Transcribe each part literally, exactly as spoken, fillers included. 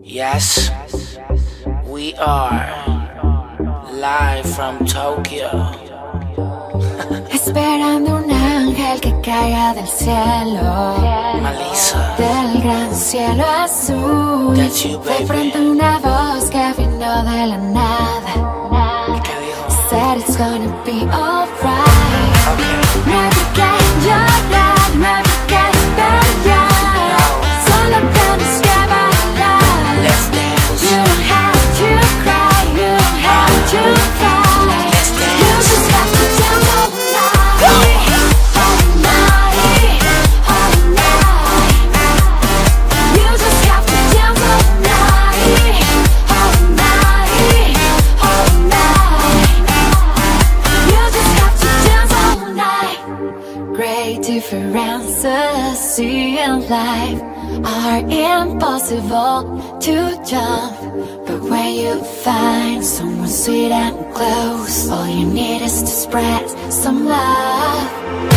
Yes, we are live from Tokyo. Esperando un ángel que caiga del cielo, Melissa, del gran cielo azul. that's you, De pronto baby. una voz que vino de la nada. ¿Qué dijo? Said it's gonna be alright. Okay. No hay por qué llorar, no hay por qué pelear. Solo tienes que bailar. Let's dance. You don't have to cry, you don't have to fight. Let's You dance. just have to dance all night, all night, all night. You just have to dance all night, all night, all night. You just have to dance all night. Great differences in life are impossible to jump. But when you find someone sweet and close, all you need is to spread some love.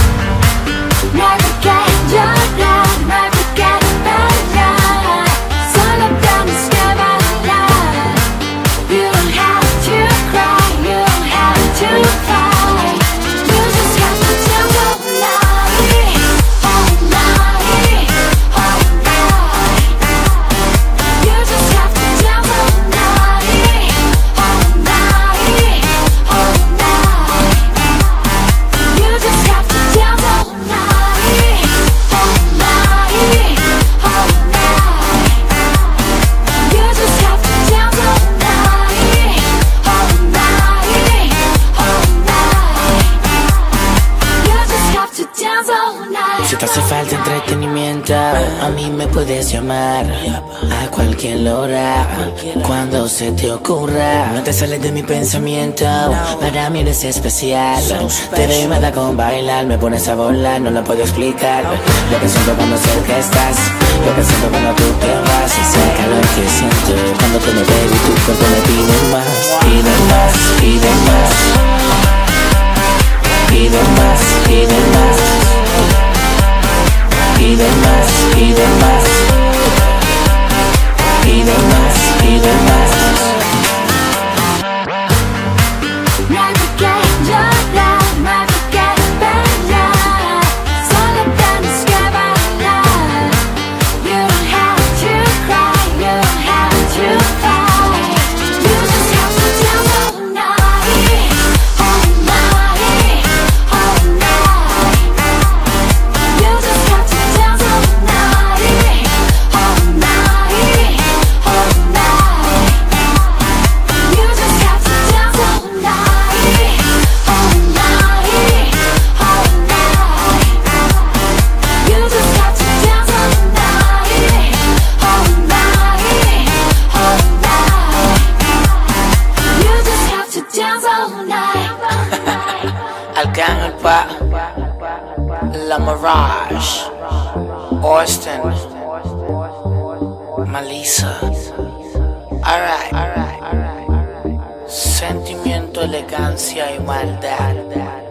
No hay por qué llorar, no hay por qué pelear. Solo tienes que bailar. You don't have to cry, you don't have to fight. You just have to dance all night, all night, all night. You just have to dance all night, all night, all night. You just have to dance all night, all night, all night. You just have to dance all night, all night, all night. You just have to dance all night. Si te hace falta entretenimiento, a mí me puedes llamar a cualquier hora, cuando se te ocurra. No te sales de mi pensamiento, para mí eres especial. Te doy mata con bailar, me pones a volar, no lo puedo explicar. Lo que siento cuando cerca estás, lo que siento cuando tú te vas. Y sé el calor que siento cuando te me veo y tu cuerpo me pide más. Pide más, pide más. Pide más, pide más. Pide más, pide más. Pide más, pide más. No hay por qué llorar, no hay por qué pelear. Solo tienes que bailar. You don't have to cry, you don't have to fight. You just have to dance all night, all night, all night. You just have to dance all night, all night, all night. You just have to dance all night, all night, all night. You just have to dance all night, all night, all night. You just have to dance all night. Alcan Pa, La Mirage, Austin, Melissa. Alright, sentimiento, elegancia y maldad.